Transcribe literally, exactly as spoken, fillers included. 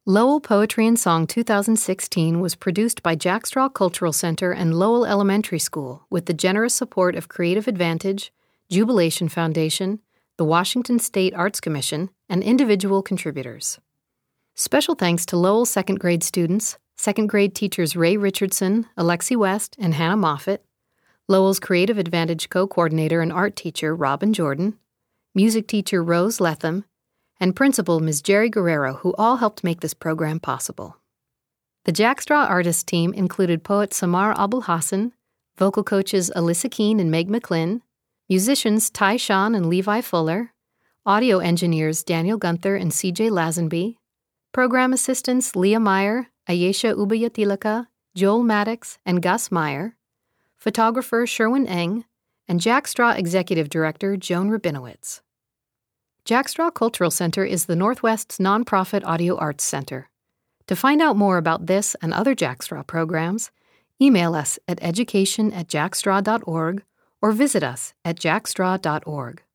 Lowell Poetry and Song two thousand sixteen was produced by Jack Straw Cultural Center and Lowell Elementary School with the generous support of Creative Advantage, Jubilation Foundation, the Washington State Arts Commission, and individual contributors. Special thanks to Lowell second grade students, second grade teachers Ray Richardson, Alexi West, and Hannah Moffett, Lowell's Creative Advantage co-coordinator and art teacher Robin Jordan, music teacher Rose Letham, and Principal Miz Jerry Guerrero, who all helped make this program possible. The Jack Straw artist team included poet Samar Abul Hassan, vocal coaches Alyssa Keene and Meg McLinn, musicians Ty Sean and Levi Fuller, audio engineers Daniel Gunther and C J Lazenby, program assistants Leah Meyer, Ayesha Ubayatilaka, Joel Maddox, and Gus Meyer, photographer Sherwin Eng, and Jack Straw executive director Joan Rabinowitz. Jack Straw Cultural Center is the Northwest's nonprofit audio arts center. To find out more about this and other Jack Straw programs, email us at education at jackstraw dot org or visit us at jackstraw dot org.